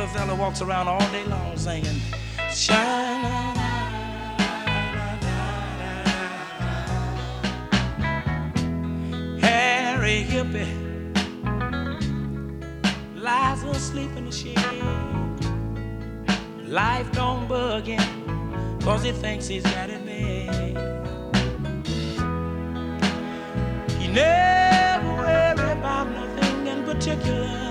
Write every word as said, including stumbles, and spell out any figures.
fella walks around all day long singing, shine. Harry Hippie lies asleep in the shade. Life don't bug him, cause he thinks he's got it made. He never worry about nothing in particular.